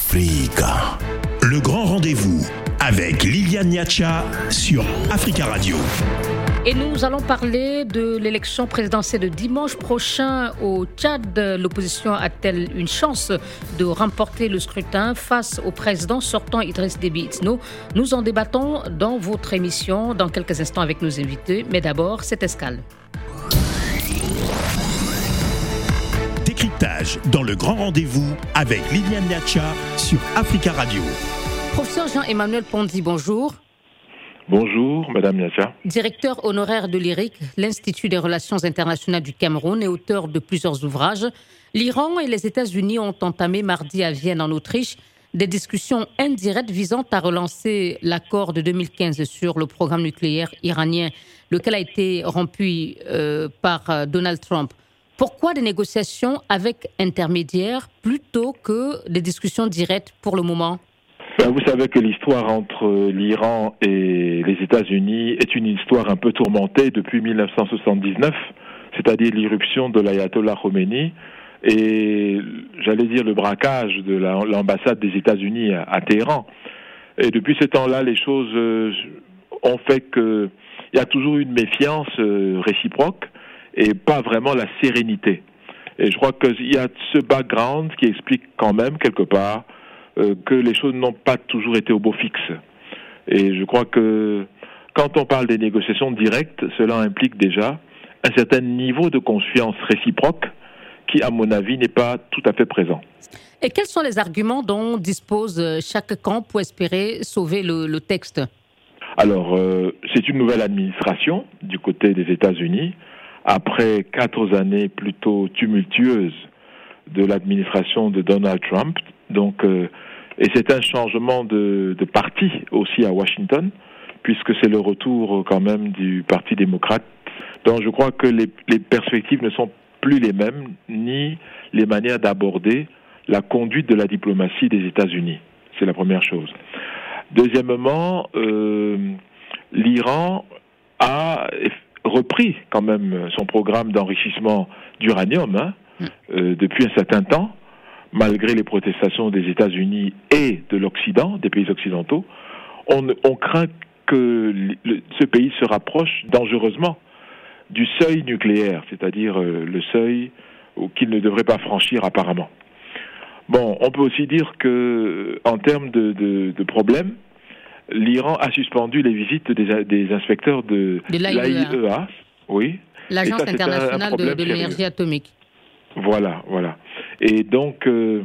Africa. Le grand rendez-vous avec Liliane Niacha sur Africa Radio. Et nous allons parler de l'élection présidentielle de dimanche prochain au Tchad. L'opposition a-t-elle une chance de remporter le scrutin face au président sortant Idriss Déby Itno? Nous en débattons dans votre émission dans quelques instants avec nos invités. Mais d'abord, cette escale. Décryptage dans le grand rendez-vous avec Liliane Niacha sur Africa Radio. Professeur Jean-Emmanuel Pondy, bonjour. Bonjour, Madame Niacha. Directeur honoraire de l'IRIC, l'Institut des Relations Internationales du Cameroun et auteur de plusieurs ouvrages. L'Iran et les États-Unis ont entamé mardi à Vienne, en Autriche, des discussions indirectes visant à relancer l'accord de 2015 sur le programme nucléaire iranien, lequel a été rompu par Donald Trump. Pourquoi des négociations avec intermédiaires plutôt que des discussions directes pour le moment ? Vous savez que l'histoire entre l'Iran et les États-Unis est une histoire un peu tourmentée depuis 1979, c'est-à-dire l'irruption de l'ayatollah Khomeini et, j'allais dire, le braquage de l'ambassade des États-Unis à Téhéran. Et depuis ce temps-là, les choses ont fait qu'il y a toujours une méfiance réciproque et pas vraiment la sérénité. Et je crois qu'il y a ce background qui explique quand même, quelque part, que les choses n'ont pas toujours été au beau fixe. Et je crois que quand on parle des négociations directes, cela implique déjà un certain niveau de confiance réciproque qui, à mon avis, n'est pas tout à fait présent. Et quels sont les arguments dont dispose chaque camp pour espérer sauver le texte ? Alors, c'est une nouvelle administration du côté des États-Unis, après 4 années plutôt tumultueuses de l'administration de Donald Trump. Donc, et c'est un changement de parti aussi à Washington, puisque c'est le retour quand même du Parti démocrate. Donc je crois que les perspectives ne sont plus les mêmes, ni les manières d'aborder la conduite de la diplomatie des États-Unis. C'est la première chose. Deuxièmement, l'Iran a repris quand même son programme d'enrichissement d'uranium depuis un certain temps, malgré les protestations des États-Unis et de l'Occident, des pays occidentaux. On craint que ce pays se rapproche dangereusement du seuil nucléaire, c'est-à-dire le seuil qu'il ne devrait pas franchir apparemment. Bon, on peut aussi dire que, en termes de problèmes, l'Iran a suspendu les visites des inspecteurs de l'AIEA, oui. L'Agence internationale de l'énergie atomique. Voilà. Et donc, le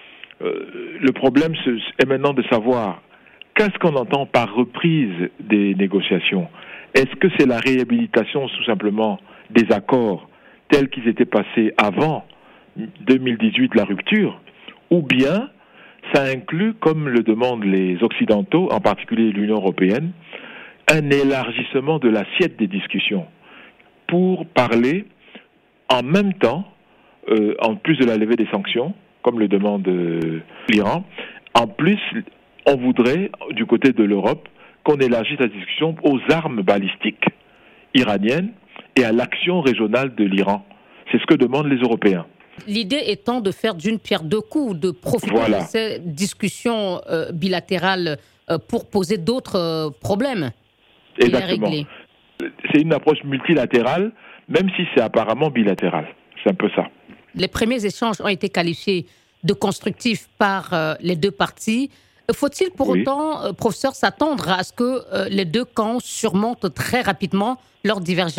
problème est maintenant de savoir qu'est-ce qu'on entend par reprise des négociations. Est-ce que c'est la réhabilitation tout simplement des accords tels qu'ils étaient passés avant 2018, la rupture, ou bien ça inclut, comme le demandent les Occidentaux, en particulier l'Union européenne, un élargissement de l'assiette des discussions pour parler en même temps, en plus de la levée des sanctions, comme le demande l'Iran, en plus, on voudrait, du côté de l'Europe, qu'on élargisse la discussion aux armes balistiques iraniennes et à l'action régionale de l'Iran. C'est ce que demandent les Européens. L'idée étant de faire d'une pierre deux coups, de profiter de ces discussions bilatérales pour poser d'autres problèmes. Exactement. Et les régler. C'est une approche multilatérale, même si c'est apparemment bilatéral. C'est un peu ça. Les premiers échanges ont été qualifiés de constructifs par les deux parties. Faut-il pour autant, professeur, s'attendre à ce que les deux camps surmontent très rapidement leurs divergences ?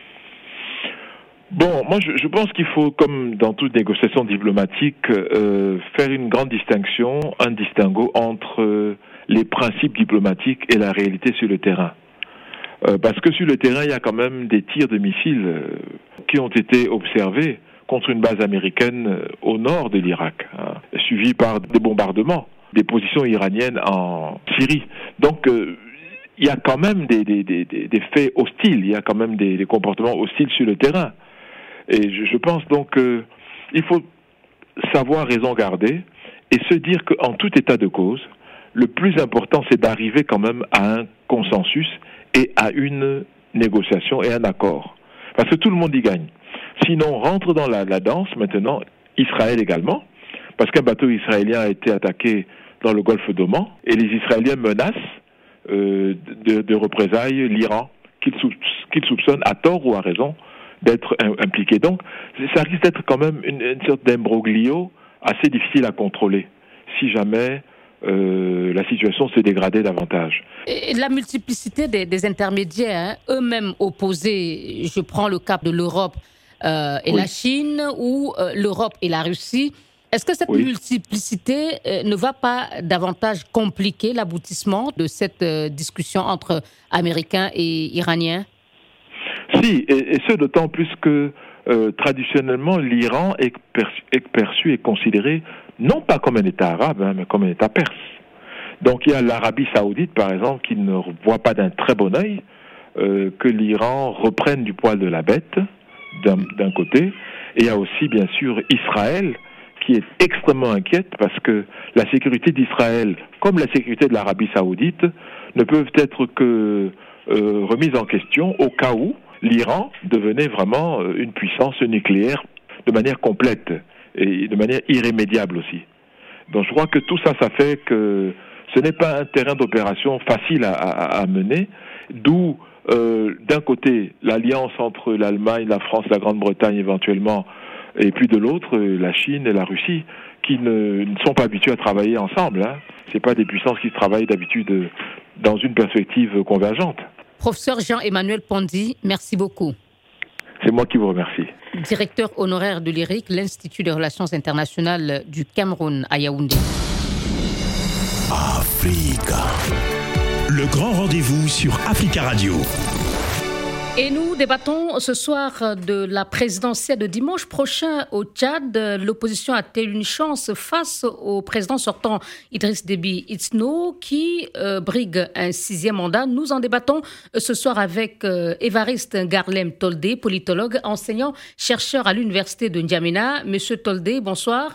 Bon, moi je pense qu'il faut, comme dans toute négociation diplomatique, faire une grande distinction, un distinguo entre les principes diplomatiques et la réalité sur le terrain. Parce que sur le terrain, il y a quand même des tirs de missiles qui ont été observés contre une base américaine au nord de l'Irak, suivis par des bombardements des positions iraniennes en Syrie. Donc, il y a quand même des faits hostiles, il y a quand même des comportements hostiles sur le terrain. Et je pense donc qu'il faut savoir raison garder et se dire qu'en tout état de cause, le plus important, c'est d'arriver quand même à un consensus et à une négociation et un accord. Parce que tout le monde y gagne. Sinon, on rentre dans la danse maintenant, Israël également, parce qu'un bateau israélien a été attaqué dans le golfe d'Oman, et les Israéliens menacent de représailles l'Iran, qu'ils soupçonnent à tort ou à raison d'être impliqué. Donc, ça risque d'être quand même une sorte d'imbroglio assez difficile à contrôler, si jamais la situation se dégradait davantage. Et la multiplicité des intermédiaires, eux-mêmes opposés, je prends le cas de l'Europe et la Chine, ou l'Europe et la Russie, est-ce que cette multiplicité ne va pas davantage compliquer l'aboutissement de cette discussion entre Américains et Iraniens? Si, et ce d'autant plus que traditionnellement l'Iran est perçu et considéré non pas comme un État arabe, mais comme un État perse. Donc il y a l'Arabie saoudite par exemple qui ne voit pas d'un très bon œil que l'Iran reprenne du poil de la bête d'un côté, et il y a aussi bien sûr Israël qui est extrêmement inquiète parce que la sécurité d'Israël, comme la sécurité de l'Arabie saoudite, ne peuvent être que remises en question au cas où l'Iran devenait vraiment une puissance nucléaire de manière complète et de manière irrémédiable aussi. Donc je crois que tout ça, ça fait que ce n'est pas un terrain d'opération facile à mener, d'où d'un côté l'alliance entre l'Allemagne, la France, la Grande-Bretagne éventuellement, et puis de l'autre la Chine et la Russie, qui ne sont pas habitués à travailler ensemble. C'est pas des puissances qui travaillent d'habitude dans une perspective convergente. Professeur Jean-Emmanuel Pondy, merci beaucoup. C'est moi qui vous remercie. Directeur honoraire de l'IRIC, l'Institut des Relations Internationales du Cameroun à Yaoundé. Africa. Le grand rendez-vous sur Africa Radio. Et nous débattons ce soir de la présidentielle de dimanche prochain au Tchad. L'opposition a-t-elle une chance face au président sortant Idriss Déby Itno qui brigue un 6e mandat? Nous en débattons ce soir avec Évariste Garlem Toldé, politologue, enseignant, chercheur à l'université de N'Djamena. Monsieur Toldé, bonsoir.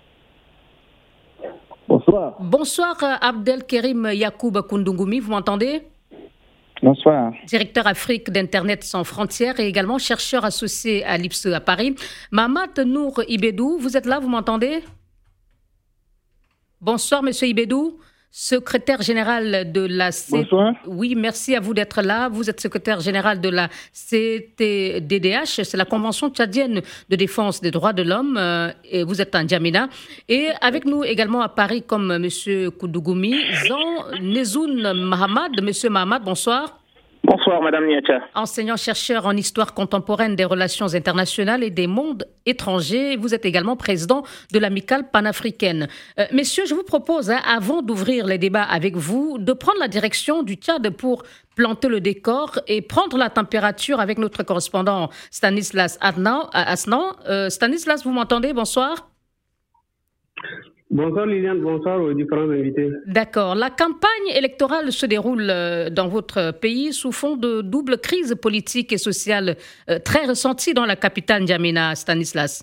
Bonsoir. Bonsoir Abdelkerim Yacoub Koundougoumi, vous m'entendez? Bonsoir. Directeur Afrique d'Internet sans frontières et également chercheur associé à l'IPSE à Paris. Mamad Nour Ibedou, vous êtes là, vous m'entendez? Bonsoir, monsieur Ibedou, secrétaire général de la Bonsoir. Oui, merci à vous d'être là. Vous êtes secrétaire général de la CTDDH, c'est la Convention tchadienne de défense des droits de l'homme, et vous êtes en N'Djamena. Et avec nous également à Paris, comme monsieur Koundougoumi, Zan Nezoun Mahamad. Monsieur Mahamad, bonsoir. Bonsoir, madame Niacha. Enseignant-chercheur en histoire contemporaine des relations internationales et des mondes étrangers. Vous êtes également président de l'amicale panafricaine. Messieurs, je vous propose, avant d'ouvrir les débats avec vous, de prendre la direction du Tchad pour planter le décor et prendre la température avec notre correspondant Stanislas Asnan. Stanislas, vous m'entendez? Bonsoir. Bonsoir Liliane, bonsoir aux différents invités. D'accord. La campagne électorale se déroule dans votre pays sous fond de double crise politique et sociale très ressentie dans la capitale N'Djamena, Stanislas.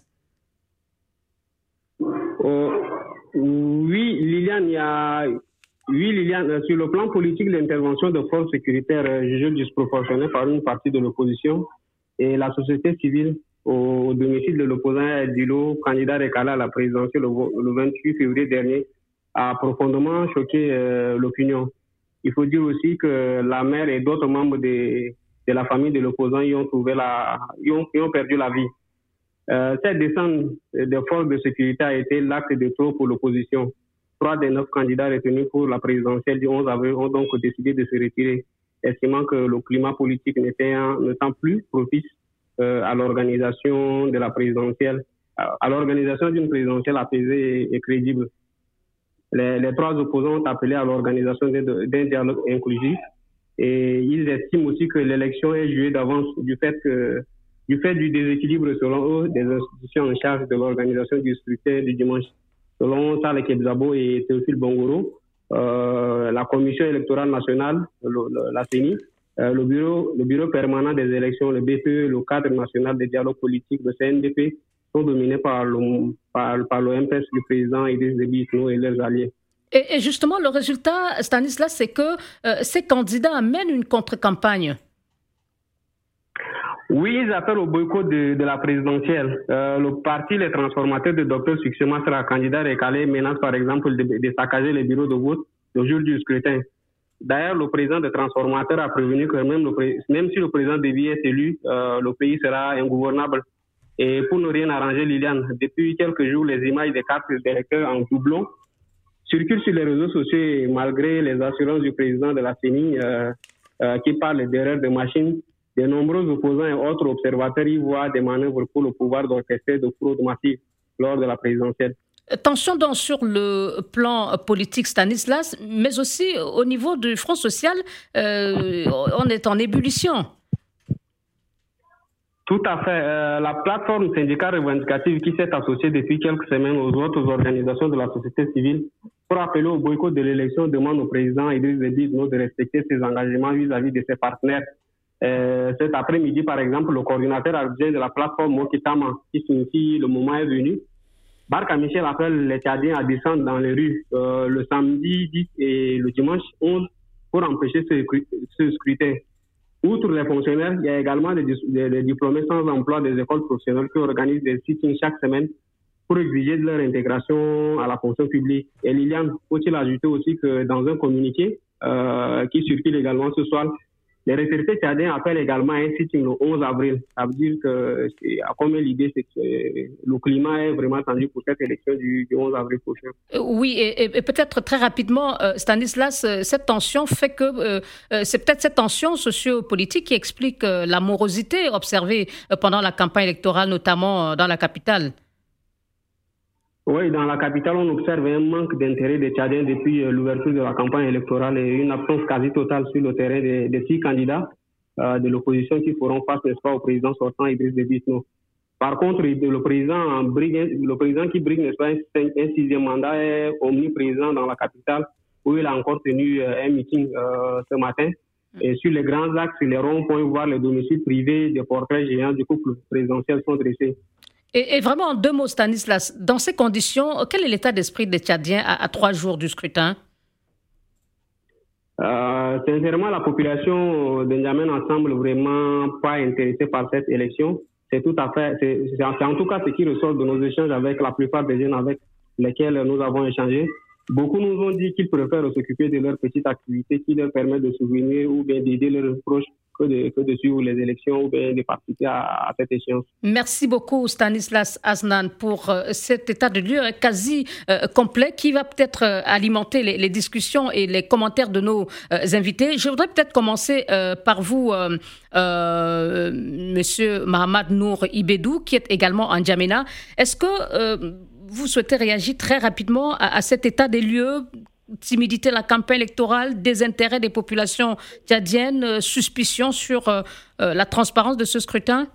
Oui, Liliane, sur le plan politique, l'intervention de forces sécuritaires jugées disproportionnée par une partie de l'opposition et la société civile au domicile de l'opposant Dilo, candidat décalé à la présidentielle le 28 février dernier, a profondément choqué l'opinion. Il faut dire aussi que la mère et d'autres membres de la famille de l'opposant y ont perdu la vie. Cette descente des forces de sécurité a été l'acte de trop pour l'opposition. 3 des 9 candidats retenus pour la présidentielle du 11 avril ont donc décidé de se retirer, estimant que le climat politique n'étant plus propice à l'organisation de la présidentielle, à l'organisation d'une présidentielle apaisée et crédible. Les 3 opposants ont appelé à l'organisation d'un dialogue inclusif et ils estiment aussi que l'élection est jouée d'avance du fait du déséquilibre selon eux des institutions en charge de l'organisation du scrutin du dimanche. Selon Saleh Kebzabo et Théophile Bongoro, la Commission électorale nationale, la CENI, le bureau permanent des élections, le BPE, le cadre national des dialogues politiques, le CNDP, sont dominés par le MPS du président Idriss Déby Itno et leurs alliés. Et justement, le résultat, Stanislas, c'est que ces candidats mènent une contre-campagne. Oui, ils appellent au boycott de la présidentielle. Le parti Les Transformateurs de Dr Succema sera candidat recalé, menace par exemple de saccager les bureaux de vote le jour du scrutin. D'ailleurs, le président des Transformateurs a prévenu que même si le président Déby est élu, le pays sera ingouvernable. Et pour ne rien arranger, Liliane, depuis quelques jours, les images des cartes d'électeurs en doublon circulent sur les réseaux sociaux et malgré les assurances du président de la CENI qui parle d'erreurs de machine, de nombreux opposants et autres observateurs y voient des manœuvres pour le pouvoir d'orchestrer de fraude massive lors de la présidentielle. Tension donc sur le plan politique, Stanislas, mais aussi au niveau du Front social, on est en ébullition. Tout à fait. La plateforme syndicale revendicative qui s'est associée depuis quelques semaines aux autres organisations de la société civile pour appeler au boycott de l'élection demande au président Idriss Déby de respecter ses engagements vis-à-vis de ses partenaires. Cet après-midi, par exemple, le coordinateur adjoint de la plateforme Mokitama, qui signifie le moment est venu, Barka Michel appelle les Tchadiens à descendre dans les rues le samedi 10 et le dimanche 11 pour empêcher ce scrutin. Outre les fonctionnaires, il y a également des diplômés sans emploi des écoles professionnelles qui organisent des sit-ins chaque semaine pour exiger de leur intégration à la fonction publique. Et Liliane, faut-il ajouter aussi que dans un communiqué qui circule également ce soir, les retraités tchadiens appellent également un sit-in le 11 avril. Ça veut dire que, comme l'idée, c'est que le climat est vraiment tendu pour cette élection du 11 avril prochain. Oui, et peut-être très rapidement, Stanislas, cette tension fait que c'est peut-être cette tension sociopolitique qui explique la morosité observée pendant la campagne électorale, notamment dans la capitale. Oui, dans la capitale, on observe un manque d'intérêt des Tchadiens depuis l'ouverture de la campagne électorale et une absence quasi totale sur le terrain des 6 candidats de l'opposition qui feront face, n'est-ce pas, au président sortant Idriss Déby Itno. Par contre, le président qui brigue, n'est-ce pas, un 6e mandat est omniprésent dans la capitale où il a encore tenu un meeting ce matin. Et sur les grands axes, sur les ronds-points, voire les domiciles privés des portraits géants du couple présidentiel sont dressés. Et vraiment, en 2 mots, Stanislas, dans ces conditions, quel est l'état d'esprit des Tchadiens à 3 jours du scrutin? Sincèrement, la population de N'Djamena ne semble vraiment pas intéressée par cette élection. C'est en tout cas ce qui ressort de nos échanges avec la plupart des jeunes avec lesquels nous avons échangé. Beaucoup nous ont dit qu'ils préfèrent s'occuper de leurs petites activités qui leur permettent de souvenir ou bien d'aider leurs proches que de suivre les élections ou bien de participer à cette échéance. Merci beaucoup Stanislas Aznan pour cet état de lieu quasi complet qui va peut-être alimenter les discussions et les commentaires de nos invités. Je voudrais peut-être commencer par vous, Monsieur Mahamad Nour Ibedou, qui est également en N'Djamena. Est-ce que vous souhaitez réagir très rapidement à cet état des lieux? Timidité de la campagne électorale, désintérêt des populations tchadiennes, suspicion sur la transparence de ce scrutin?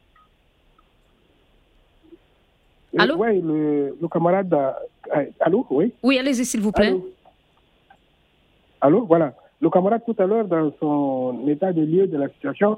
Allô? Oui, le camarade... allô, oui? Oui, allez-y s'il vous plaît. Allô, voilà. Le camarade tout à l'heure, dans son état de lieu de la situation,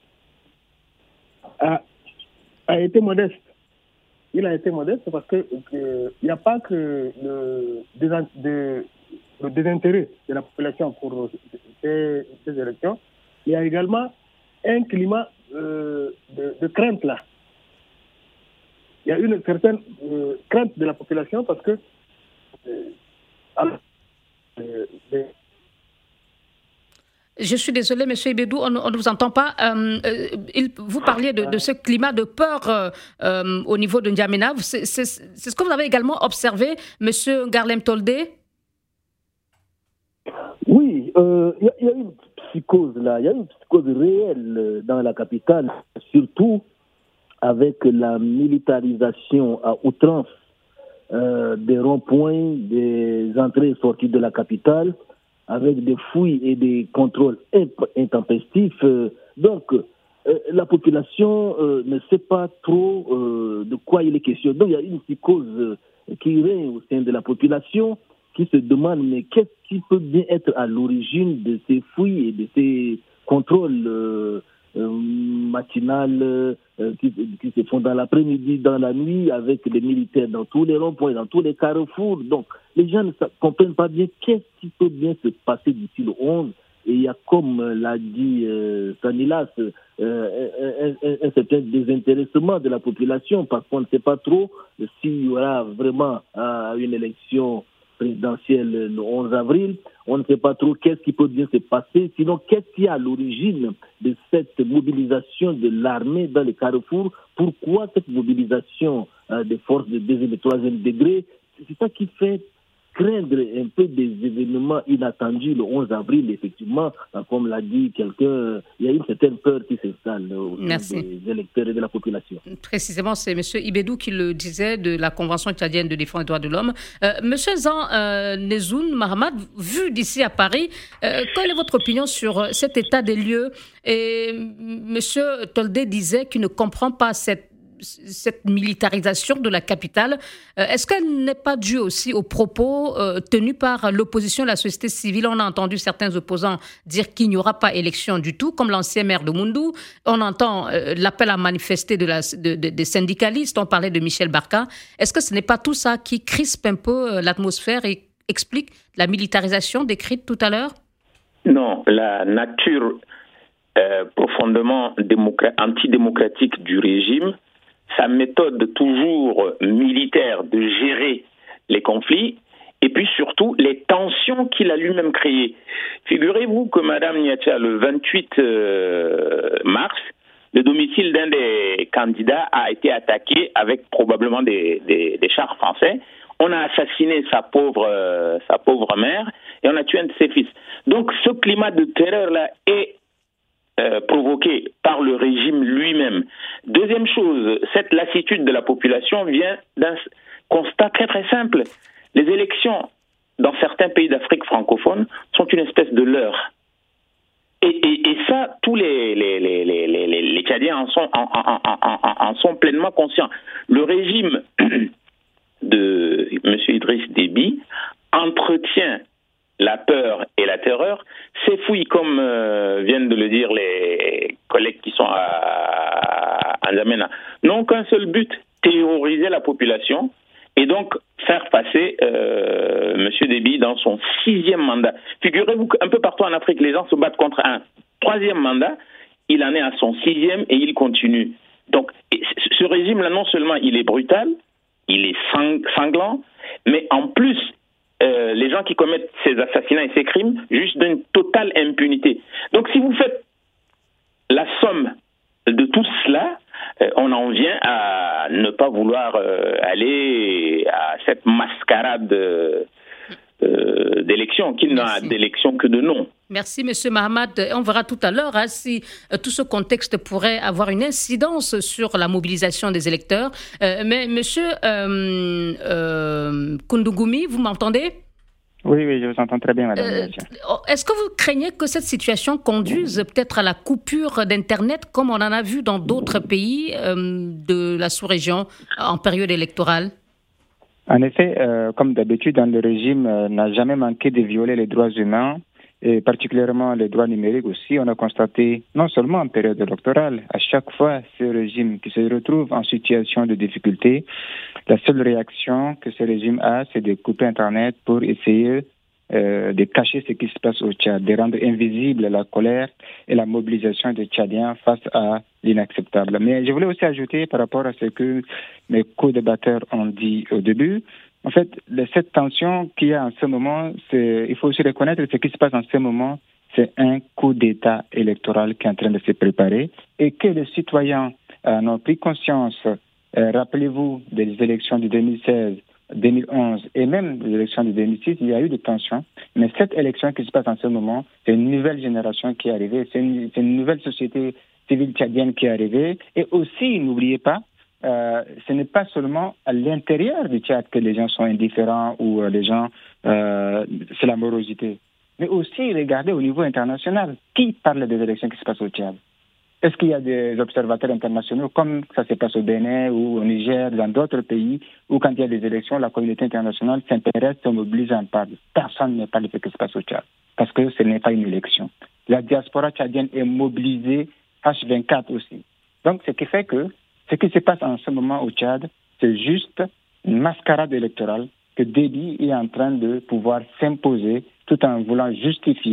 a été modeste. Il a été modeste parce qu'il n'y a pas que le désintérêt de la population pour ces élections. Il y a également un climat de crainte là. Il y a une certaine crainte de la population parce que je suis désolée, M. Ibedou, on ne vous entend pas. Vous parliez de ce climat de peur au niveau de N'Djamena. C'est ce que vous avez également observé, M. Garlem Toldé? Oui, il y a une psychose là. Il y a une psychose réelle dans la capitale, surtout avec la militarisation à outrance des ronds-points, des entrées et sorties de la capitale, avec des fouilles et des contrôles intempestifs. Donc, la population ne sait pas trop de quoi il est question. Donc, il y a une psychose qui règne au sein de la population qui se demande, mais qu'est-ce qui peut bien être à l'origine de ces fouilles et de ces contrôles matinales qui se font dans l'après-midi, dans la nuit, avec des militaires dans tous les ronds-points, dans tous les carrefours. Donc, les gens ne comprennent pas bien qu'est-ce qui peut bien se passer d'ici le 11 Et il y a, comme l'a dit Sanilas, un certain désintéressement de la population, parce qu'on ne sait pas trop s'il y aura vraiment une élection présidentielle le 11 avril. On ne sait pas trop qu'est-ce qui peut bien se passer. Sinon, qu'est-ce qui est à l'origine de cette mobilisation de l'armée dans les carrefours? Pourquoi cette mobilisation des forces de deuxième et troisième degré? C'est ça qui fait craindre un peu des événements inattendus le 11 avril, effectivement, comme l'a dit quelqu'un, il y a une certaine peur qui s'installe au sein des électeurs et de la population. Précisément, c'est M. Ibedou qui le disait, de la Convention tchadienne de défense des droits de l'homme. M. Zan Nezoun Mahamad, vu d'ici à Paris, quelle est votre opinion sur cet état des lieux? Et M. Toldé disait qu'il ne comprend pas cette militarisation de la capitale. Est-ce qu'elle n'est pas due aussi aux propos tenus par l'opposition et la société civile? On a entendu certains opposants dire qu'il n'y aura pas élection du tout, comme l'ancien maire de Moundou. On entend l'appel à manifester des syndicalistes. On parlait de Michel Barka. Est-ce que ce n'est pas tout ça qui crispe un peu l'atmosphère et explique la militarisation décrite tout à l'heure? Non, la nature profondément antidémocratique du régime, sa méthode toujours militaire de gérer les conflits, et puis surtout les tensions qu'il a lui-même créées. Figurez-vous que Mme Niacha, le 28 mars, le domicile d'un des candidats a été attaqué avec probablement des chars français. On a assassiné sa pauvre mère et on a tué un de ses fils. Donc ce climat de terreur-là est provoqué par le régime lui-même. Deuxième chose, cette lassitude de la population vient d'un constat très très simple. Les élections dans certains pays d'Afrique francophone sont une espèce de leurre. Et ça, tous les Tchadiens en sont pleinement conscients. Le régime de M. Idriss Déby entretient la peur et la terreur, s'effouille, comme viennent de le dire les collègues qui sont à N'Djamena, n'ont qu'un seul but, terroriser la population et donc faire passer M. Déby dans son 6e mandat. Figurez-vous qu'un peu partout en Afrique, les gens se battent contre un 3e mandat, il en est à son 6e et il continue. Donc ce régime-là, non seulement il est brutal, il est sanglant, mais en plus, les gens qui commettent ces assassinats et ces crimes juste d'une totale impunité. Donc si vous faites la somme de tout cela, on en vient à ne pas vouloir aller à cette mascarade d'élection, qui n'a d'élection que de nom. Merci, M. Mahamad. On verra tout à l'heure si tout ce contexte pourrait avoir une incidence sur la mobilisation des électeurs. Mais M. Koundougoumi, vous m'entendez? Oui, je vous entends très bien, madame. Est-ce que vous craignez que cette situation conduise peut-être à la coupure d'Internet, comme on en a vu dans d'autres pays de la sous-région en période électorale? En effet, comme d'habitude, le régime n'a jamais manqué de violer les droits humains, et particulièrement les droits numériques aussi. On a constaté, non seulement en période électorale, à chaque fois, ce régime qui se retrouve en situation de difficulté, la seule réaction que ce régime a, c'est de couper Internet pour essayer de cacher ce qui se passe au Tchad, de rendre invisible la colère et la mobilisation des Tchadiens face à l'inacceptable. Mais je voulais aussi ajouter par rapport à ce que mes co-débatteurs ont dit au début. En fait, cette tension qu'il y a en ce moment, il faut aussi reconnaître ce qui se passe en ce moment, c'est un coup d'État électoral qui est en train de se préparer et que les citoyens en ont pris conscience. Rappelez-vous des élections de 2016, 2011 et même des élections de 2006, il y a eu des tensions. Mais cette élection qui se passe en ce moment, c'est une nouvelle génération qui est arrivée, c'est une nouvelle société civile tchadienne qui est arrivée. Et aussi, n'oubliez pas, ce n'est pas seulement à l'intérieur du Tchad que les gens sont indifférents ou les gens, c'est la morosité. Mais aussi, regardez au niveau international, qui parle des élections qui se passent au Tchad? Est-ce qu'il y a des observateurs internationaux, comme ça se passe au Bénin ou au Niger, dans d'autres pays, où quand il y a des élections, la communauté internationale s'intéresse, se mobilise, en parle? Personne ne parle de ce qui se passe au Tchad, parce que ce n'est pas une élection. La diaspora tchadienne est mobilisée H24 aussi. Donc, ce qui fait que ce qui se passe en ce moment au Tchad, c'est juste une mascarade électorale que Déby est en train de pouvoir s'imposer tout en voulant justifier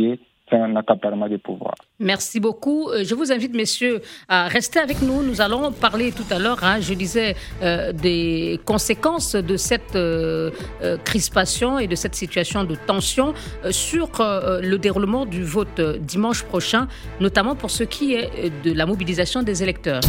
c'est un accaparement du pouvoir. Merci beaucoup. Je vous invite, messieurs, à rester avec nous. Nous allons parler tout à l'heure, je disais, des conséquences de cette crispation et de cette situation de tension sur le déroulement du vote dimanche prochain, notamment pour ce qui est de la mobilisation des électeurs.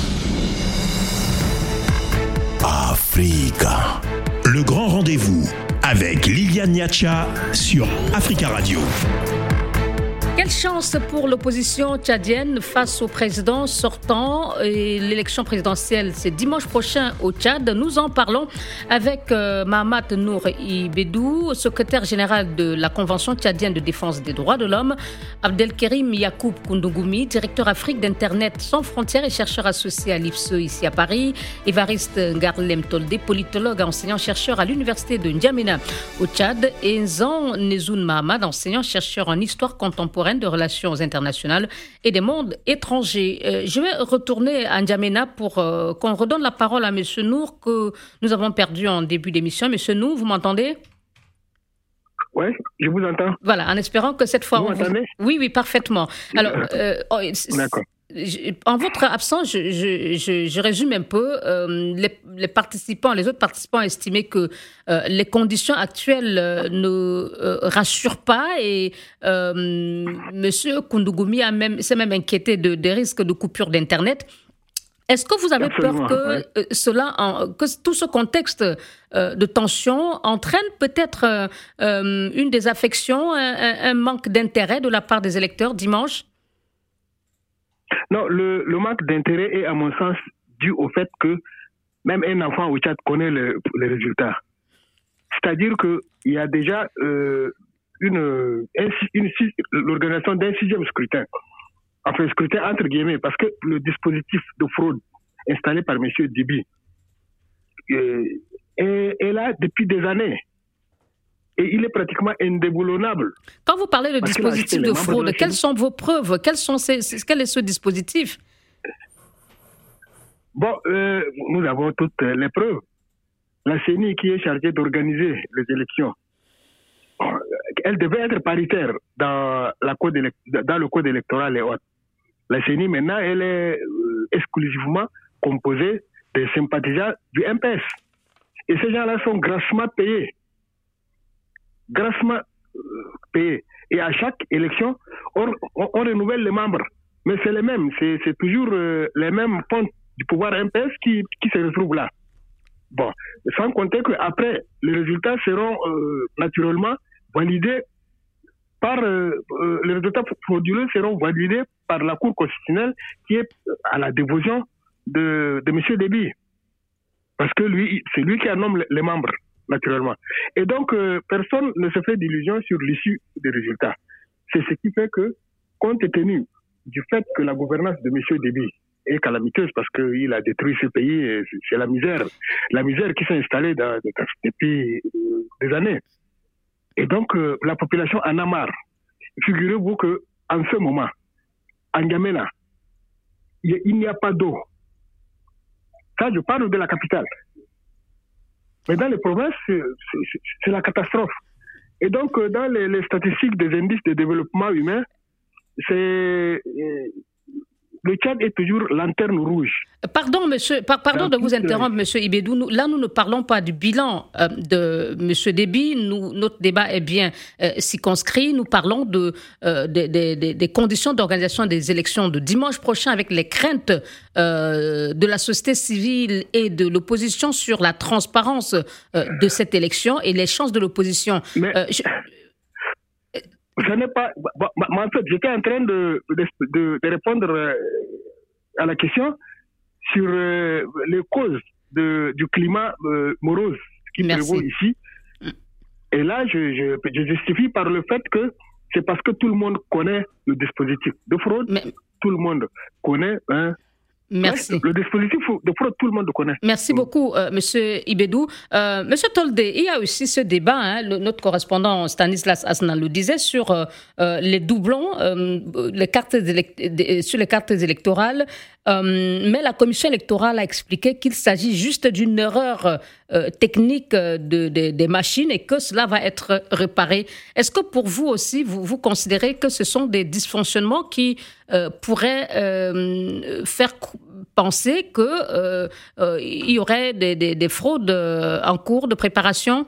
Africa, le grand rendez-vous avec Liliane Niacha sur Africa Radio. Quelle chance pour l'opposition tchadienne face au président sortant. Et l'élection présidentielle, c'est dimanche prochain au Tchad. Nous en parlons avec Mahamat Nour Ibedou, secrétaire général de la Convention tchadienne de défense des droits de l'homme, Abdelkerim Yacoub Koundougoumi, directeur Afrique d'Internet sans frontières et chercheur associé à l'IFSE ici à Paris, Évariste Ngarlem Toldé, politologue, enseignant-chercheur à l'université de N'Djamena au Tchad, et Nzan Nezoun Mahamad, enseignant-chercheur en histoire contemporaine de relations internationales et des mondes étrangers. Je vais retourner à N'Djamena pour qu'on redonne la parole à M. Nour, que nous avons perdu en début d'émission. M. Nour, vous m'entendez? Oui, je vous entends. Voilà, en espérant que cette fois... Vous m'entendez? Oui, parfaitement. Alors, d'accord. En votre absence, je résume un peu. Les autres participants estimaient que les conditions actuelles ne rassurent pas, et Monsieur Koundougoumi s'est même inquiété des risques de coupure d'Internet. Est-ce que vous avez peur que que tout ce contexte de tension entraîne peut-être une désaffection, un manque d'intérêt de la part des électeurs dimanche? Non, le manque d'intérêt est, à mon sens, dû au fait que même un enfant au Tchad connaît les résultats. C'est-à-dire qu'il y a déjà l'organisation d'un 6e scrutin. Enfin, scrutin entre guillemets, parce que le dispositif de fraude installé par M. Déby est là depuis des années. Et il est pratiquement indéboulonnable. Quand vous parlez de dispositif de fraude, quelles sont vos preuves? Quel est ce dispositif? Bon, nous avons toutes les preuves. La CENI, qui est chargée d'organiser les élections, elle devait être paritaire dans le code électoral et autres. La CENI, maintenant, elle est exclusivement composée des sympathisants du MPS. Et ces gens-là sont grassement payés. Et à chaque élection, on renouvelle les membres. Mais c'est les mêmes, c'est toujours les mêmes pontes du pouvoir MPS qui se retrouvent là. Bon, sans compter qu'après, les résultats seront naturellement validés les résultats frauduleux seront validés par la Cour constitutionnelle, qui est à la dévotion de M. Déby. Parce que c'est lui qui en nomme les membres, naturellement. Et donc, personne ne se fait d'illusions sur l'issue des résultats. C'est ce qui fait que, compte tenu du fait que la gouvernance de M. Déby est calamiteuse, parce qu'il a détruit ce pays, et c'est la misère qui s'est installée depuis des années. Et donc, la population en a marre. Figurez-vous qu'en ce moment, en N'Djamena, il n'y a pas d'eau. Ça, je parle de la capitale. Mais dans les provinces, c'est la catastrophe. Et donc, dans les statistiques des indices de développement humain, le Tchad est toujours lanterne rouge. Pardon, monsieur, pardon de vous interrompre, monsieur Ibedou. Nous ne parlons pas du bilan de monsieur Déby. Notre débat est bien circonscrit. Nous parlons des conditions d'organisation des élections de dimanche prochain, avec les craintes de la société civile et de l'opposition sur la transparence de cette élection et les chances de l'opposition. Mais... Ce n'est pas. En fait, j'étais en train de répondre à la question sur les causes du climat morose qui prévaut ici. Et là, je justifie par le fait que c'est parce que tout le monde connaît le dispositif de fraude. Tout le monde connaît. Merci. Ouais, le dispositif de fraude, tout le monde le connaît. Merci beaucoup, Monsieur Ibedou. Monsieur Toldé, il y a aussi ce débat, notre correspondant Stanislas Asnan le disait, sur les doublons, sur les cartes électorales. mais la commission électorale a expliqué qu'il s'agit juste d'une erreur technique des machines et que cela va être réparé. Est-ce que pour vous aussi, vous considérez que ce sont des dysfonctionnements qui pourraient faire penser qu'il y aurait des fraudes en cours de préparation?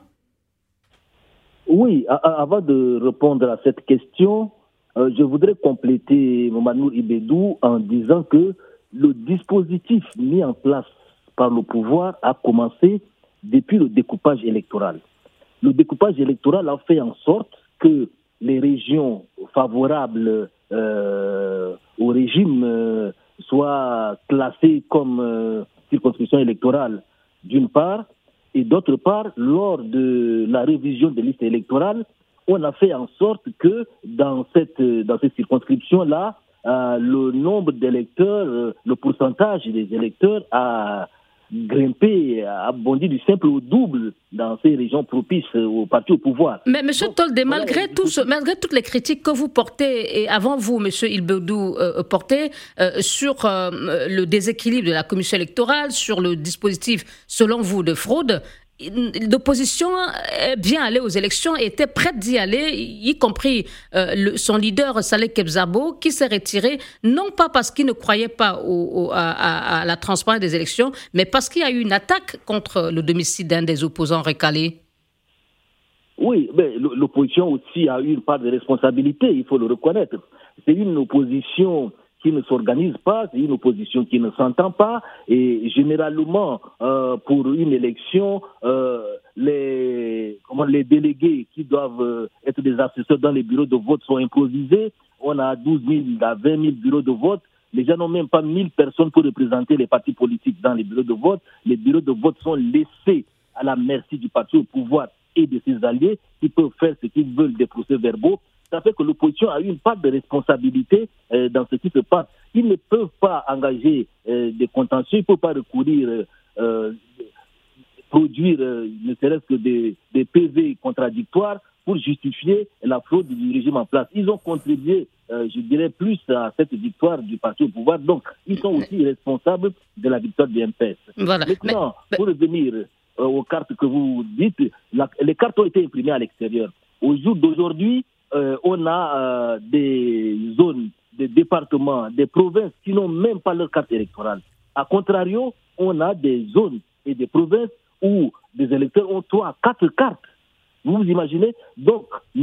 Oui, avant de répondre à cette question, je voudrais compléter Mamadou Ibedou en disant que le dispositif mis en place par le pouvoir a commencé depuis le découpage électoral. Le découpage électoral a fait en sorte que les régions favorables au régime soient classées comme circonscription électorale d'une part, et d'autre part, lors de la révision des listes électorales, on a fait en sorte que dans ces circonscriptions-là, le nombre d'électeurs, le pourcentage des électeurs a grimpé, a bondi du simple au double dans ces régions propices au parti au pouvoir. Mais M. Toldé, malgré toutes les critiques que vous portez, et avant vous, M. Ibedou, portez sur le déséquilibre de la commission électorale, sur le dispositif, selon vous, de fraude, l'opposition est bien allée aux élections et était prête d'y aller, y compris son leader Saleh Kebzabo, qui s'est retiré, non pas parce qu'il ne croyait pas à la transparence des élections, mais parce qu'il y a eu une attaque contre le domicile d'un des opposants recalés. Oui, mais l'opposition aussi a eu une part de responsabilité, il faut le reconnaître. C'est une opposition qui ne s'organise pas, c'est une opposition qui ne s'entend pas, et généralement, pour une élection, les délégués qui doivent être des assesseurs dans les bureaux de vote sont improvisés. On a 12 000 à 20 000 bureaux de vote. Les gens n'ont même pas 1000 personnes pour représenter les partis politiques dans les bureaux de vote. Les bureaux de vote sont laissés à la merci du parti au pouvoir et de ses alliés qui peuvent faire ce qu'ils veulent des procès-verbaux. Ça fait que l'opposition a eu une part de responsabilité dans ce qui se passe. Ils ne peuvent pas engager des contentieux, ils ne peuvent pas recourir, produire ne serait-ce que des PV contradictoires pour justifier la fraude du régime en place. Ils ont contribué, je dirais, plus à cette victoire du parti au pouvoir. Donc, ils sont aussi responsables de la victoire du MPS. Voilà. Maintenant, pour revenir aux cartes que vous dites, les cartes ont été imprimées à l'extérieur. Au jour d'aujourd'hui, on a des zones, des départements, des provinces qui n'ont même pas leur carte électorale. A contrario, on a des zones et des provinces où des électeurs ont 3 à 4 cartes. Vous imaginez? Donc,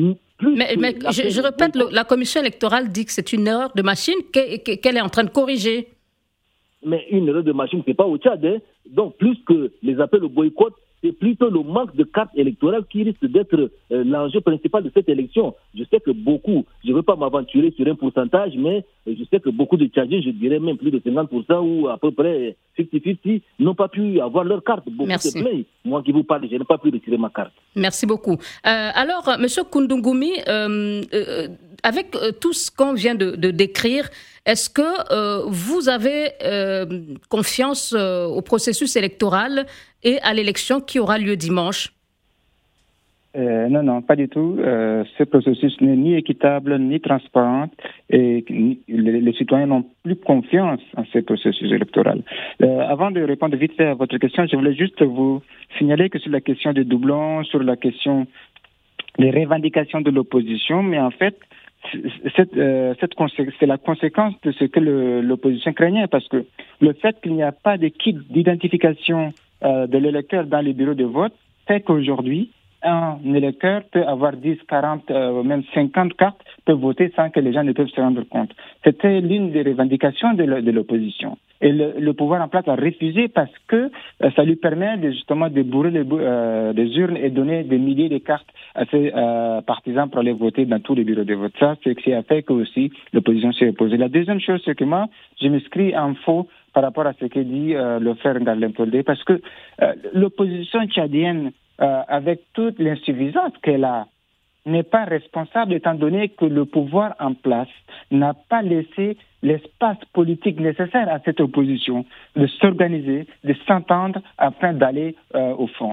je répète, la commission électorale dit que c'est une erreur de machine qu'elle est en train de corriger. Mais une erreur de machine, ce n'est pas au Tchad. Donc, plus que les appels au boycott, c'est plutôt le manque de cartes électorales qui risque d'être l'enjeu principal de cette élection. Je sais que beaucoup, je ne veux pas m'aventurer sur un pourcentage, mais je sais que beaucoup de Tchadiens, je dirais même plus de 50% ou à peu près 50-50, n'ont pas pu avoir leur carte. Beaucoup se plaignent. Moi qui vous parle, je n'ai pas pu retirer ma carte. Merci beaucoup. Alors, M. Koundougoumi, avec tout ce qu'on vient de décrire, est-ce que vous avez confiance au processus électoral et à l'élection qui aura lieu dimanche? Non, pas du tout. Ce processus n'est ni équitable, ni transparent, et les citoyens n'ont plus confiance en ce processus électoral. Avant de répondre vite fait à votre question, je voulais juste vous signaler que sur la question des doublons, sur la question des revendications de l'opposition, mais en fait, c'est la conséquence de ce que l'opposition craignait, parce que le fait qu'il n'y a pas de kit d'identification de l'électeur dans les bureaux de vote fait qu'aujourd'hui, un électeur peut avoir 10, 40, même 50 cartes, peut voter sans que les gens ne peuvent se rendre compte. C'était l'une des revendications de l'opposition. Et le pouvoir en place a refusé parce que ça lui permet justement de bourrer les urnes et donner des milliers de cartes à ses partisans pour aller voter dans tous les bureaux de vote. Ça, c'est ce qui a fait que aussi l'opposition s'est opposée. La deuxième chose, c'est que moi, je m'inscris en faux par rapport à ce que dit le frère Ngarlem Toldé, parce que l'opposition tchadienne, avec toute l'insuffisance qu'elle a, n'est pas responsable étant donné que le pouvoir en place n'a pas laissé l'espace politique nécessaire à cette opposition de s'organiser, de s'entendre afin d'aller au front.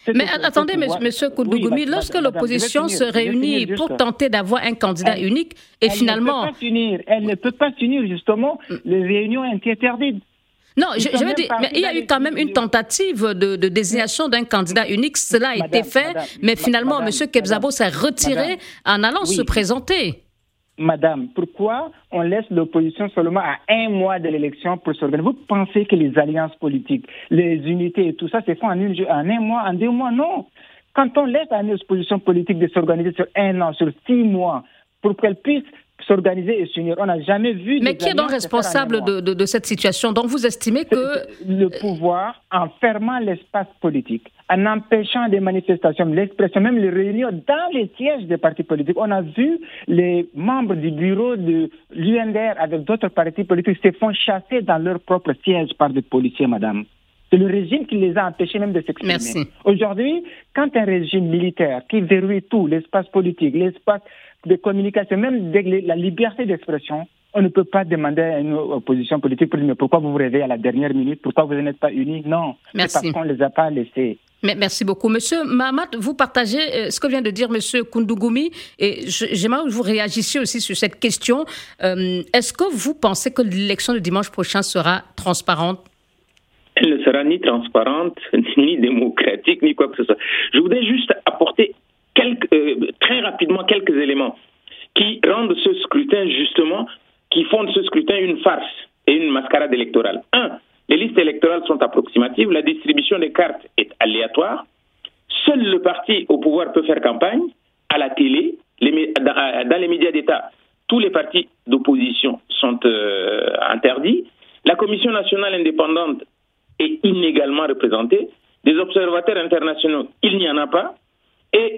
Mais attendez, M. Koundougoumi, lorsque l'opposition se réunit pour tenter d'avoir un candidat unique, et finalement... Elle ne peut pas s'unir, justement, les réunions interdites. Non, je veux dire, mais il y a eu quand même une tentative de désignation d'un candidat unique. Cela a été fait, mais finalement, M. Kebzabo s'est retiré en allant se présenter. Madame, pourquoi on laisse l'opposition seulement à 1 mois de l'élection pour s'organiser? Vous pensez que les alliances politiques, les unités et tout ça, c'est fait en 1 mois, en 2 mois? Non. Quand on laisse à une opposition politique de s'organiser sur 1 an, sur 6 mois, pour qu'elle puisse s'organiser et s'unir, on n'a jamais vu... Mais qui est donc responsable de cette situation? Donc vous estimez que... Le pouvoir, en fermant l'espace politique, en empêchant des manifestations, l'expression, même les réunions dans les sièges des partis politiques. On a vu les membres du bureau de l'UNDR avec d'autres partis politiques se font chasser dans leur propre siège par des policiers, madame. C'est le régime qui les a empêchés même de s'exprimer. Merci. Aujourd'hui, quand un régime militaire qui verrouille tout, l'espace politique, l'espace de communication, même la liberté d'expression, on ne peut pas demander à une opposition politique pour dire mais pourquoi vous vous réveillez à la dernière minute, pourquoi vous n'êtes pas unis? Non, merci. C'est parce qu'on ne les a pas laissés. Merci beaucoup. Monsieur Mahamat, vous partagez ce que vient de dire Monsieur Koundougoumi et j'aimerais que vous réagissiez aussi sur cette question. Est-ce que vous pensez que l'élection de dimanche prochain sera transparente? Elle ne sera ni transparente, ni démocratique, ni quoi que ce soit. Je voudrais juste apporter très rapidement quelques éléments qui rendent ce scrutin, justement, qui font de ce scrutin une farce et une mascarade électorale. 1. Les listes électorales sont approximatives, la distribution des cartes est aléatoire, seul le parti au pouvoir peut faire campagne, à la télé, dans les médias d'État, tous les partis d'opposition sont interdits, la Commission nationale indépendante est inégalement représentée, des observateurs internationaux, il n'y en a pas, et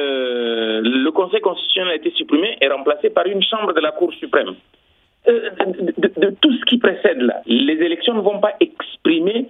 le Conseil constitutionnel a été supprimé et remplacé par une chambre de la Cour suprême. De tout ce qui précède là, les élections ne vont pas exprimer,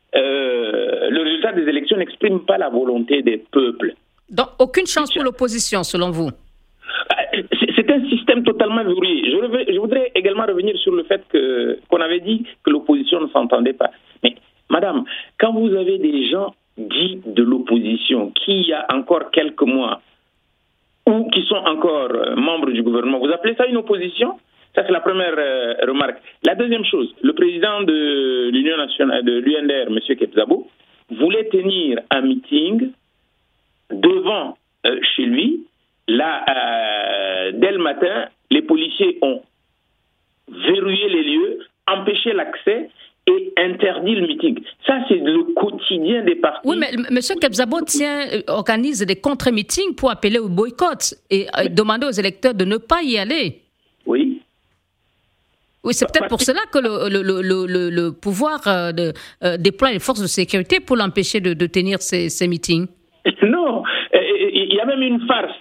le résultat des élections n'exprime pas la volonté des peuples. Donc, aucune chance pour l'opposition, selon vous? C'est un système totalement verrouillé. Je voudrais également revenir sur le fait qu'on avait dit que l'opposition ne s'entendait pas. Mais, madame, quand vous avez des gens dits de l'opposition qui, il y a encore quelques mois, ou qui sont encore membres du gouvernement, vous appelez ça une opposition? Ça, c'est la première remarque. La deuxième chose, le président de l'Union nationale, de l'UNDR, M. Kebzabo, voulait tenir un meeting devant chez lui. Là, dès le matin, les policiers ont verrouillé les lieux, empêché l'accès et interdit le meeting. Ça, c'est le quotidien des partis. Oui, mais M. Kebzabo organise des contre-meetings pour appeler au boycott et demander aux électeurs de ne pas y aller. Oui. Oui, c'est peut-être pour cela que le pouvoir déploie les forces de sécurité pour l'empêcher de tenir ces meetings. Non, il y a même une farce.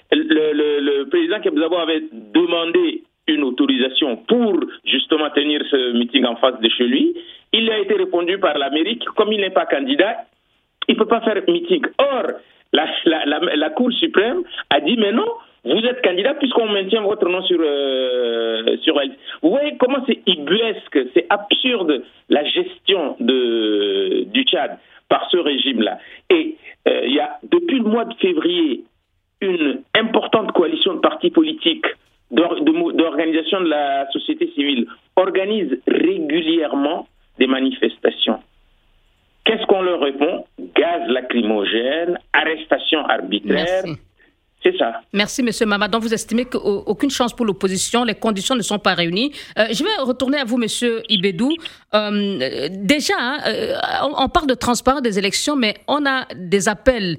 Le président Kebzabo avait demandé une autorisation pour justement tenir ce meeting en face de chez lui. Il a été répondu par l'Amérique. Comme il n'est pas candidat, il ne peut pas faire meeting. Or, la Cour suprême a dit mais non, vous êtes candidat puisqu'on maintient votre nom sur elle. Vous voyez comment c'est ubuesque, c'est absurde la gestion du Tchad par ce régime-là. Et il y a depuis le mois de février une importante coalition de partis politiques, d'organisations de la société civile, organise régulièrement des manifestations. Qu'est-ce qu'on leur répond? Gaz lacrymogène, arrestation arbitraire. Merci. C'est ça. Merci, M. Mahamat. Donc, vous estimez qu'aucune chance pour l'opposition, les conditions ne sont pas réunies. Je vais retourner à vous, M. Ibedou. Déjà, on parle de transparence des élections, mais on a des appels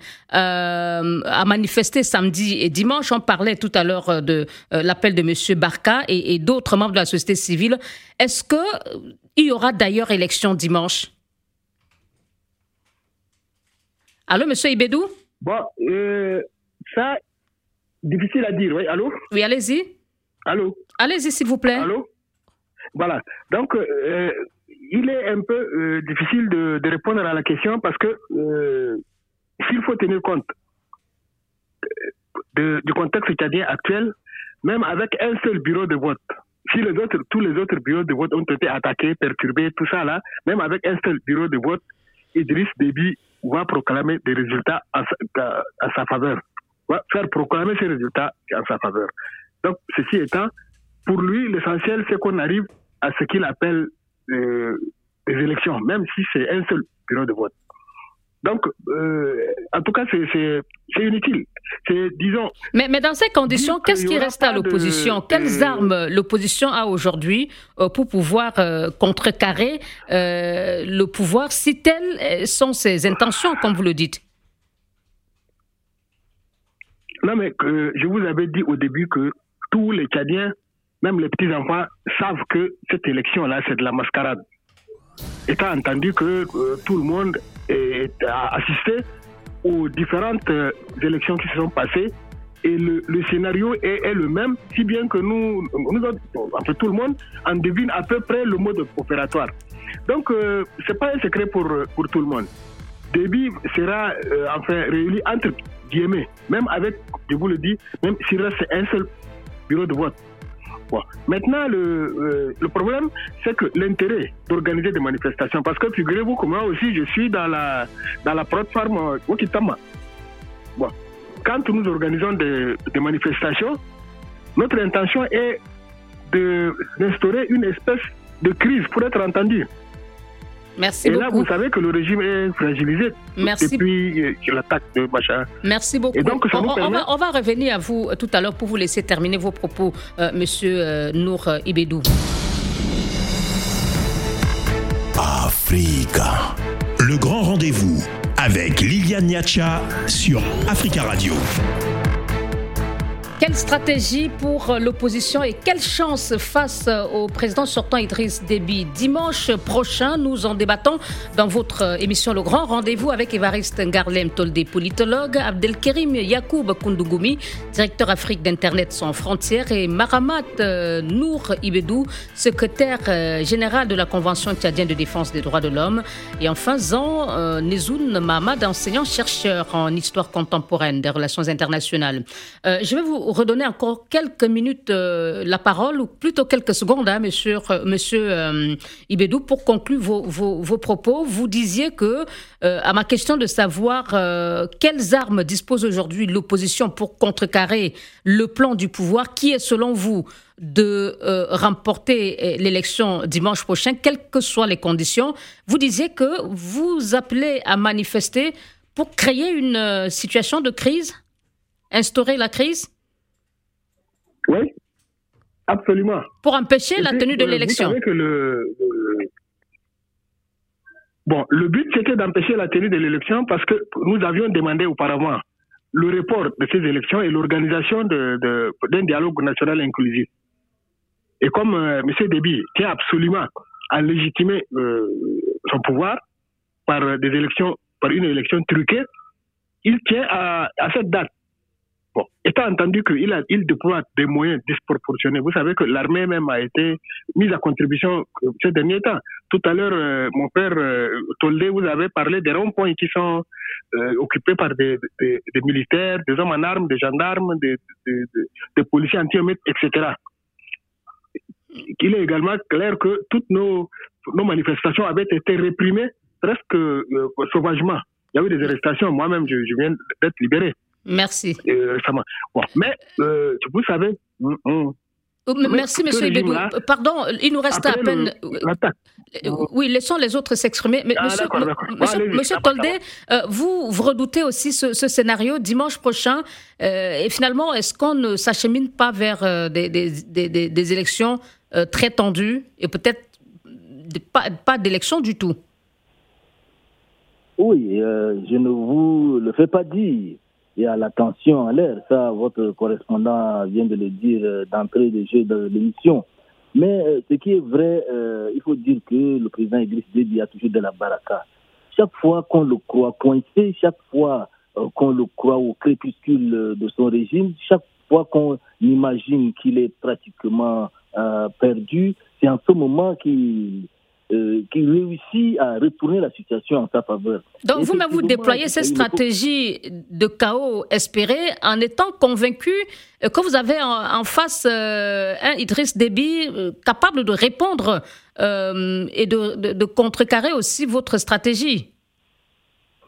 à manifester samedi et dimanche. On parlait tout à l'heure de l'appel de M. Barka et d'autres membres de la société civile. Est-ce qu'il y aura d'ailleurs élection dimanche? Allô, M. Ibedou? Bon, ça... Difficile à dire, oui, allô? Oui, allez-y. Allô? Allez-y, s'il vous plaît. Allô? Voilà. Donc, il est un peu difficile de répondre à la question parce que s'il faut tenir compte du contexte tchadien actuel, même avec un seul bureau de vote, si tous les autres bureaux de vote ont été attaqués, perturbés, tout ça là, même avec un seul bureau de vote, Idriss Déby va proclamer des résultats à sa faveur, va faire proclamer ces résultats en sa faveur. Donc, ceci étant, pour lui, l'essentiel, c'est qu'on arrive à ce qu'il appelle des élections, même si c'est un seul bureau de vote. Donc, en tout cas, c'est inutile. Disons. Mais dans ces conditions, qu'est-ce qui reste à l'opposition? Quelles armes l'opposition a aujourd'hui pour pouvoir contrecarrer le pouvoir, si telles sont ses intentions, comme vous le dites? Non, mais je vous avais dit au début que tous les Tchadiens, même les petits-enfants, savent que cette élection-là, c'est de la mascarade. Étant entendu que tout le monde a assisté aux différentes élections qui se sont passées et le scénario est le même, si bien que nous enfin, tout le monde en devine à peu près le mode opératoire. Donc, c'est pas un secret pour tout le monde. Déby sera réuni entre guillemets, même avec, je vous le dis, même s'il reste un seul bureau de vote. Bon. Maintenant, le problème, c'est que l'intérêt d'organiser des manifestations, parce que figurez-vous que moi aussi, je suis dans la plateforme Wokitama. Bon. Quand nous organisons des manifestations, notre intention est d'instaurer une espèce de crise pour être entendu. Merci beaucoup. Et là, vous savez que le régime est fragilisé depuis l'attaque de Bachar. Merci beaucoup. Et donc, on va revenir à vous tout à l'heure pour vous laisser terminer vos propos, Monsieur Nour Ibedou. Africa, le grand rendez-vous avec Liliane Niacha sur Africa Radio. Quelle stratégie pour l'opposition et quelle chance face au président sortant Idriss Déby? Dimanche prochain, nous en débattons dans votre émission Le Grand Rendez-vous avec Évariste Ngarlem Toldé, politologue, Abdelkerim Yacoub Koundougoumi, directeur Afrique d'Internet sans frontières, et Maramat Nour Ibedou, secrétaire général de la Convention tchadienne de défense des droits de l'homme. Et enfin, Zan Nezoun Mahamad, enseignant-chercheur en histoire contemporaine des relations internationales. Je vais vous redonner encore quelques minutes la parole, ou plutôt quelques secondes, monsieur Ibedou, pour conclure vos propos. Vous disiez que, à ma question de savoir quelles armes dispose aujourd'hui l'opposition pour contrecarrer le plan du pouvoir, qui est selon vous de remporter l'élection dimanche prochain, quelles que soient les conditions, vous disiez que vous appelez à manifester pour créer une situation de crise, instaurer la crise? Oui, absolument. Pour empêcher la tenue de l'élection. Vous savez que le but, c'était d'empêcher la tenue de l'élection parce que nous avions demandé auparavant le report de ces élections et l'organisation d'un dialogue national inclusif. Et comme M. Déby tient absolument à légitimer son pouvoir par une élection truquée, il tient à cette date. Bon, étant entendu qu'il déploie des moyens disproportionnés, vous savez que l'armée même a été mise à contribution ces derniers temps. Tout à l'heure, mon père Toldé, vous avez parlé des ronds-points qui sont occupés par des militaires, des hommes en armes, des gendarmes, des policiers anti-émeutes, etc. Il est également clair que toutes nos manifestations avaient été réprimées presque sauvagement. Il y a eu des arrestations. Moi-même, je viens d'être libéré. Merci. Récemment. Bon, mais vous savez. Merci, monsieur Ibedou. Pardon, il nous reste à peine. Oui, laissons les autres s'exprimer. Mais monsieur Toldé, vous redoutez aussi ce scénario dimanche prochain. Et finalement, est-ce qu'on ne s'achemine pas vers des élections très tendues et peut-être pas d'élections du tout? Oui, je ne vous le fais pas dire. Il y a la tension en l'air, ça, votre correspondant vient de le dire d'entrée de jeu de l'émission. Mais ce qui est vrai, il faut dire que le président Idriss Déby a toujours de la baraka. Chaque fois qu'on le croit coincé, chaque fois qu'on le croit au crépuscule de son régime, chaque fois qu'on imagine qu'il est pratiquement perdu, c'est en ce moment qu'il réussit à retourner la situation en sa faveur. Donc vous-même, vous déployez cette stratégie de chaos espéré en étant convaincu que vous avez en face un Idriss Déby capable de répondre et de contrecarrer aussi votre stratégie.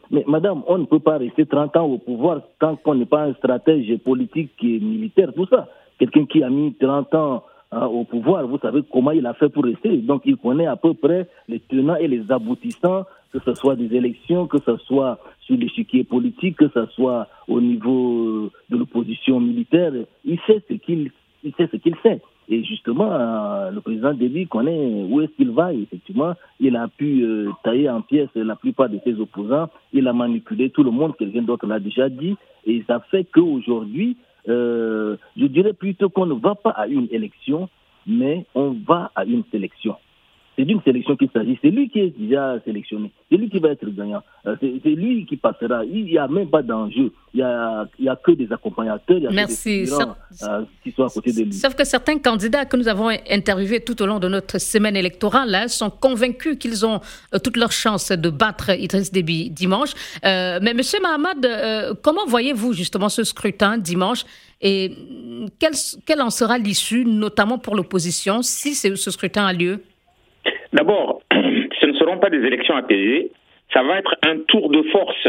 Mais madame, on ne peut pas rester 30 ans au pouvoir tant qu'on n'est pas un stratège politique et militaire, tout ça. Quelqu'un qui a mis 30 ans au pouvoir, vous savez comment il a fait pour rester. Donc il connaît à peu près les tenants et les aboutissants, que ce soit des élections, que ce soit sur l'échiquier politique, que ce soit au niveau de l'opposition militaire. Il sait ce qu'il fait. Et justement, le président Déby connaît où est-ce qu'il va. Et effectivement, il a pu tailler en pièces la plupart de ses opposants. Il a manipulé tout le monde, quelqu'un d'autre l'a déjà dit. Et ça fait qu'aujourd'hui, je dirais plutôt qu'on ne va pas à une élection, mais on va à une sélection. C'est d'une sélection qu'il s'agit. C'est lui qui est déjà sélectionné. C'est lui qui va être gagnant. C'est lui qui passera. Il n'y a même pas d'enjeu. Il y a que des accompagnateurs. Il y a Merci. Que des figurants, qui sont à côté de lui. Sauf que certains candidats que nous avons interviewés tout au long de notre semaine électorale là, sont convaincus qu'ils ont toutes leurs chances de battre Idriss Déby dimanche. Mais M. Mahamad, comment voyez-vous justement ce scrutin dimanche et quelle en sera l'issue, notamment pour l'opposition, si ce scrutin a lieu? D'abord, ce ne seront pas des élections apaisées, ça va être un tour de force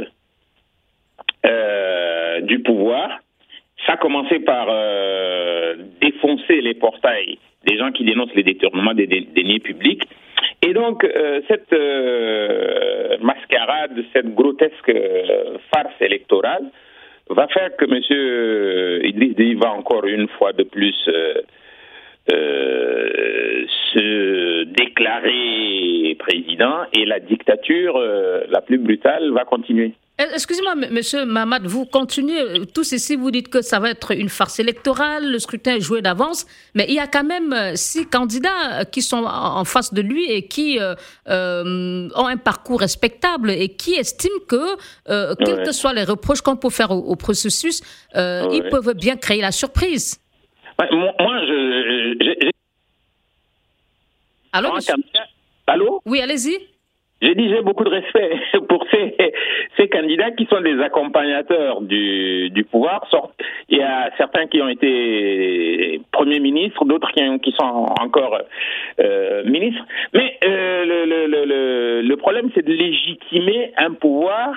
du pouvoir. Ça a commencé par défoncer les portails des gens qui dénoncent les détournements des deniers publics. Et donc, cette mascarade, cette grotesque farce électorale va faire que M. Idriss Déby va encore une fois de plus se déclarer président et la dictature la plus brutale va continuer. Excusez-moi, M. Mahamad, vous continuez tous ici, vous dites que ça va être une farce électorale, le scrutin est joué d'avance, mais il y a quand même 6 candidats qui sont en face de lui et qui ont un parcours respectable et qui estiment que, quels que soient les reproches qu'on peut faire au processus, ils peuvent bien créer la surprise. Ouais, moi, Allô, Allô? Oui, allez-y. J'ai dit j'ai beaucoup de respect pour ces candidats qui sont des accompagnateurs du pouvoir. Il y a certains qui ont été premiers ministres, d'autres qui sont encore ministres. Mais le problème, c'est de légitimer un pouvoir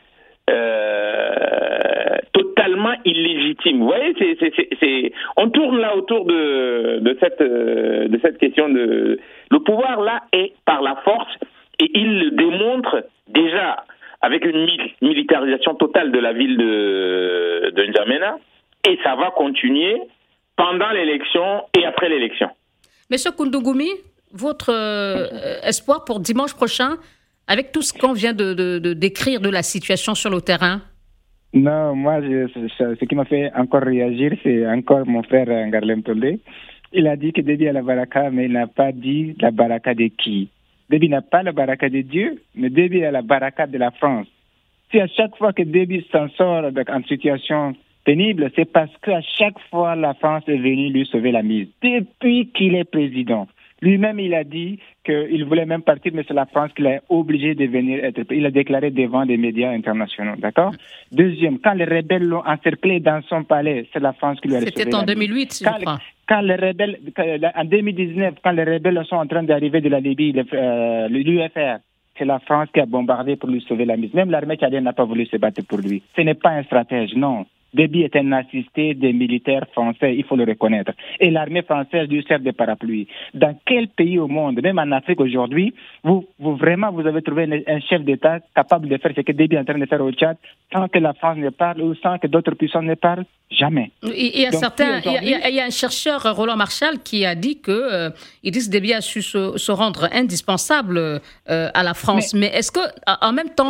totalement illégitime. Vous voyez, on tourne là autour de cette question de le pouvoir là est par la force et il le démontre déjà avec une militarisation totale de la ville de N'Djamena et ça va continuer pendant l'élection et après l'élection. Monsieur Koundougoumi, votre espoir pour dimanche prochain avec tout ce qu'on vient de décrire de la situation sur le terrain? Non, moi, ce qui m'a fait encore réagir, c'est encore mon frère Ngarlem Toldé. Il a dit que Déby a la baraka, mais il n'a pas dit la baraka de qui. Déby n'a pas la baraka de Dieu, mais Déby a la baraka de la France. Si à chaque fois que Déby s'en sort en situation pénible, c'est parce qu'à chaque fois, la France est venue lui sauver la mise. Depuis qu'il est président. Lui-même, il a dit qu'il voulait même partir, mais c'est la France qui l'a obligé de venir être. Il a déclaré devant des médias internationaux, d'accord? Deuxième, quand les rebelles l'ont encerclé dans son palais, c'est la France qui lui a sauvé. C'était en 2008, je crois. Quand les rebelles, en 2019, quand les rebelles sont en train d'arriver de la Libye, l'UFR, c'est la France qui a bombardé pour lui sauver la mise. Même l'armée tchadienne n'a pas voulu se battre pour lui. Ce n'est pas un stratège, non. Déby est un assisté des militaires français, il faut le reconnaître. Et l'armée française lui sert de parapluie. Dans quel pays au monde, même en Afrique aujourd'hui, vous avez trouvé un chef d'État capable de faire ce que Déby est en train de faire au Tchad, sans que la France ne parle ou sans que d'autres puissances ne parlent? Jamais. Il y a un chercheur, Roland Marchal, qui a dit que Idriss Déby a su se rendre indispensable à la France. Mais est-ce que, en même temps,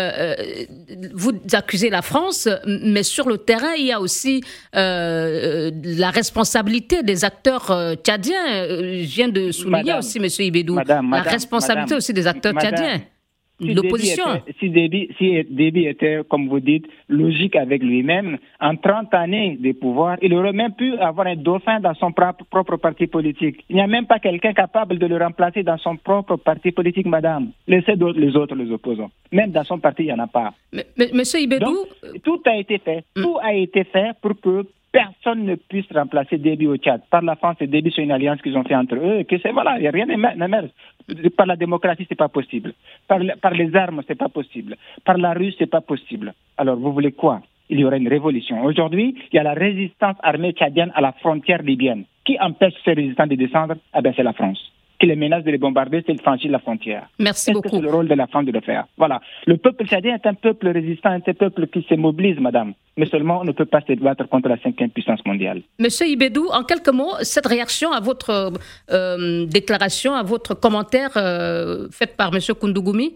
vous accusez la France, mais sur le terrain, il y a aussi la responsabilité des acteurs tchadiens. Je viens de souligner aussi, M. Ibedou, la responsabilité aussi des acteurs tchadiens. L'opposition. Si Déby était, comme vous dites, logique avec lui-même, en 30 années de pouvoir, il aurait même pu avoir un dauphin dans son propre parti politique. Il n'y a même pas quelqu'un capable de le remplacer dans son propre parti politique, madame. Laissez les autres, les opposants. Même dans son parti, il n'y en a pas. Monsieur Ibedou... Donc, tout a été fait. Tout a été fait pour que personne ne puisse remplacer Déby au Tchad. Par la France et Déby, c'est une alliance qu'ils ont fait entre eux. Que voilà, il n'y a rien d'émerge. Par la démocratie, c'est pas possible. Par les armes, c'est pas possible. Par la rue, c'est pas possible. Alors, vous voulez quoi? Il y aurait une révolution. Aujourd'hui, il y a la résistance armée tchadienne à la frontière libyenne. Qui empêche ces résistants de descendre? C'est la France. Qui les menace de les bombarder, c'est de franchir la frontière. Merci beaucoup. C'est le rôle de la France de le faire. Voilà. Le peuple tchadien est un peuple résistant, un peuple qui se mobilise, madame. Mais seulement, on ne peut pas se battre contre la 5e puissance mondiale. Monsieur Ibedou, en quelques mots, cette réaction à votre déclaration, à votre commentaire fait par monsieur Koundougoumi?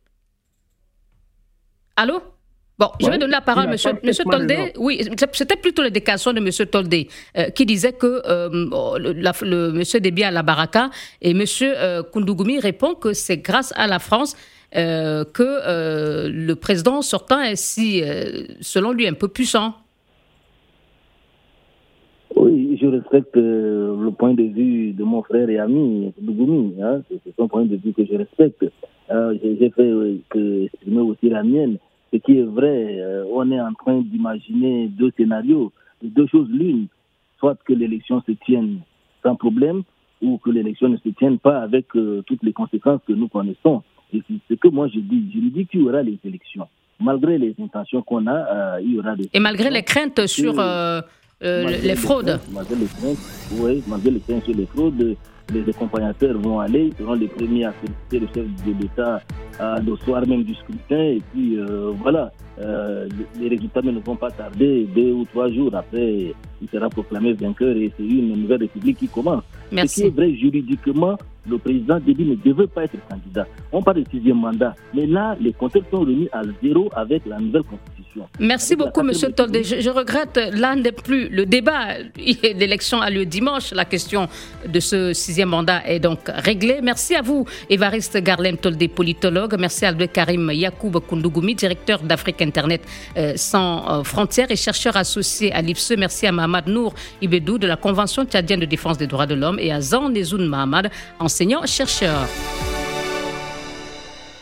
Allô? Bon, je vais donner la parole à monsieur Toldé. Oui, c'était plutôt la déclaration de monsieur Toldé qui disait que monsieur Déby à la Baraka et monsieur Koundougoumi répond que c'est grâce à la France que le président sortant est si, selon lui, un peu puissant. Oui, je respecte le point de vue de mon frère et ami Koundougoumi. C'est son point de vue que je respecte. J'ai fait exprimer aussi la mienne. Ce qui est vrai, on est en train d'imaginer deux scénarios, deux choses l'une, soit que l'élection se tienne sans problème ou que l'élection ne se tienne pas avec toutes les conséquences que nous connaissons. Et c'est ce que moi je dis. Je dis qu'il y aura les élections. Malgré les intentions qu'on a, il y aura des élections. Et malgré les craintes sur les fraudes. Malgré les craintes sur les fraudes, les accompagnateurs vont aller, seront les premiers à féliciter le chef de l'État le soir même du scrutin. Et puis voilà, les résultats ne vont pas tarder, 2 ou 3 jours après, il sera proclamé vainqueur et c'est une nouvelle république qui commence. Merci. Ce qui est vrai juridiquement, le président Déby ne devait pas être candidat. On parle de 6e mandat, mais là, les compteurs sont remis à zéro avec la nouvelle constitution. Merci beaucoup, monsieur Toldé. Je regrette, là n'est plus le débat. L'élection a lieu dimanche. La question de ce 6e mandat est donc réglée. Merci à vous, Évariste Garlem Toldé, politologue. Merci à Abdel Karim Yacoub Koundougoumi, directeur d'Afrique Internet sans frontières et chercheur associé à l'IFSE. Merci à Mahamad Nour Ibedou de la Convention tchadienne de défense des droits de l'homme et à Zan Nezoun Mahamad, enseignant-chercheur.